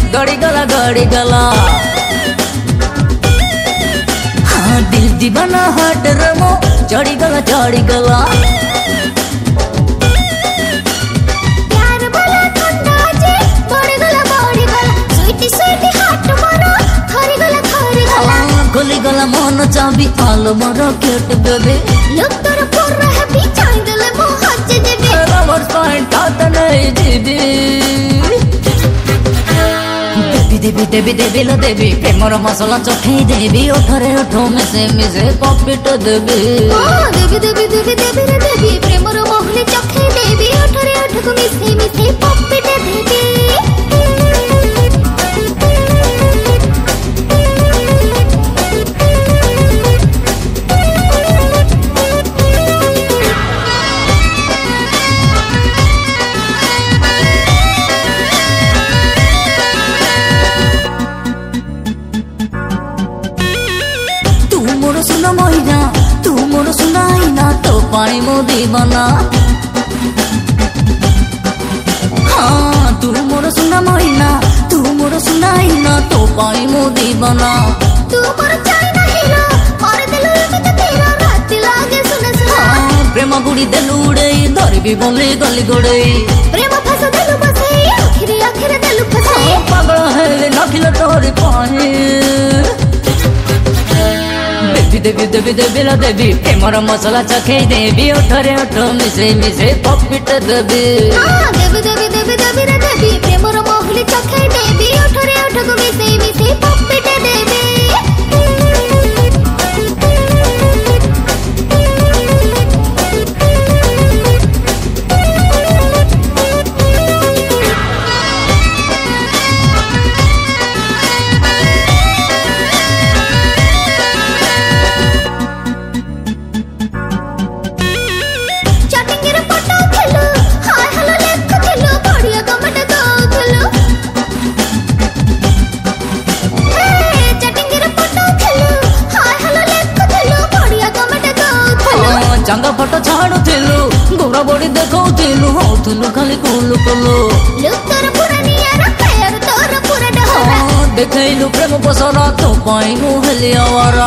गड़ी गला हाँ दिल दीवाना हाट रमो चढ़ी गला प्यार वाला ठंडा जे बढ़ गला स्वीटी स्वीटी हाट मारो थरी गला गोली गला मन चाबी आलो मोर क्यूट बेबी लोग तोर पर रहे भी चांदल मो हज जेबे रबर पॉइंट तात नहीं जीबी देवी देवी लो देवी प्रेमर मसला चखई देवी ओठरे ओठो मिसे पपिट देवी देवी देवी देवी देवी रे देवी प्रेमर मोहले चखई देवी ओठरे ओठो मिसे पपिट देवी सुना मोहिना तू मोर सुनाइना तो पानी मो दीवाना हाँ तू मोर सुना मोहिना तू मोर सुनाइना तो पानी मो दीवाना तू मोर चाइना हीरो और दिलो में तो तेरा रात लागे सुना प्रेम गुड़ी दिल उड़े धरबी बोले गली गोड़े प्रेम फस दिल बसे आखिर दिल फसे पागल है नखिल तोरी पाए देवी देवी देवी ला देवी प्रेमर मसला चखई देवी ओठरे ओठो मिसे पपिट देवी देवी देवी देवी देवी रे देवी प्रेमर मोहले चखई देवी ओठरे ओठो मिसे पपिट देवी चंगा फोटो छाड़ुथिलु गोरा बड़ी देखौथिलु होथुलु खाली कुलु कुलु देखैलु प्रेम बसरा तो पाइनु हेली आवारा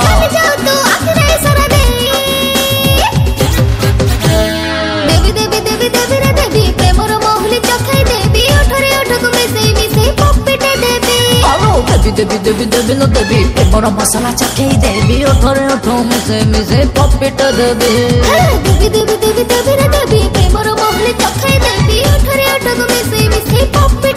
देवी देवी देवी देवी रे देवी प्रेमर मोहले चखई देवी ओठरे ओठो मिसे पपिट देवी देवी देवी देवी लो देवी प्रेमर मसला चखई देवी ओठरे ओठो मिसे पपिट देवी देवी देवी देवी देवी रे देवी प्रेमर मोहले चखई देवी ओठरे ओठो मिसे पपिट